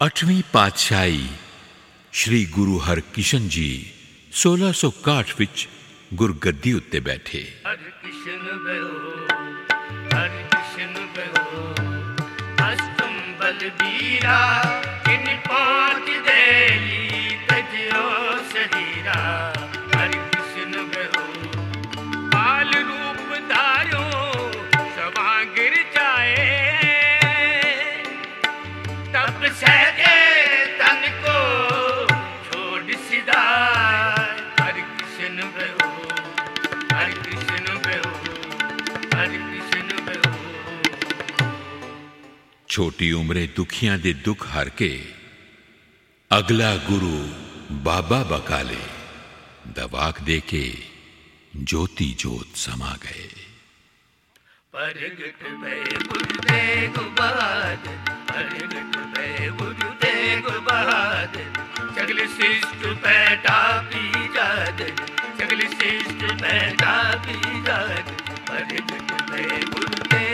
8ਵੀਂ ਪਾਤਸ਼ਾਹੀ ਸ਼੍ਰੀ ਗੁਰੂ ਹਰਕ੍ਰਿਸ਼ਨ ਜੀ 1661 ਵਿੱਚ ਗੁਰਗੱਦੀ ਉੱਤੇ ਬੈਠੇ। ਹਰਿਕ੍ਰਿਸ਼ਨ ਬਹਿਓ ਅਸਤਮ ਬਲਬੀਰਾ ਕਿਨ ਪਹੁੰਚ ਦੇਈ ਤਜਿਓ ਸ਼ਰੀਰਾ। ਹਰਿਕ੍ਰਿਸ਼ਨ ਬਹਿਓ ਬਾਲ ਰੂਪ ਧਾਰਿਓ ਸਭਾ ਗਿਰ ਜਾਏ ਤਪ ਸਹਿਜੇ ਤਨ ਕੋ ਛੋੜ ਸਿਧਾਏ। ਹਰਿਕ੍ਰਿਸ਼ਨ ਬਹਿਓ ਹਰਿਕ੍ਰਿਸ਼ਨ ਬਹਿਓ ਹਰਿਕ੍ਰਿਸ਼ਨ ਬਹਿਓ। ਛੋਟੀ ਉਮਰੇ ਦੁਖੀਆਂ ਦੇ ਦੁੱਖ ਹਰ ਕੇ ਅਗਲਾ ਗੁਰੂ ਬਾਬਾ ਬਕਾਲੇ ਦਾ ਵਾਕ ਦੇ ਕੇ ਜੋਤੀ ਜੋਤ ਸਮਾ ਗਏ। ਪ੍ਰਗਟ ਭਏ ਗੁਰੂ ਤੇਗ ਬਹਾਦਰ ਪ੍ਰਗਟ ਭਏ ਗੁਰੂ ਤੇਗ ਬਹਾਦਰ। ਸਗਲ ਸਿਸ਼ਟ ਪੈਟਾ ਪੀ ਜਾਦ ਸਗਲ ਸਿਸ਼ਟ ਪੈਟਾ ਪੀ ਜਾਦ। ਪ੍ਰਗਟ ਭਏ ਗੁਰੂ ਤੇਗ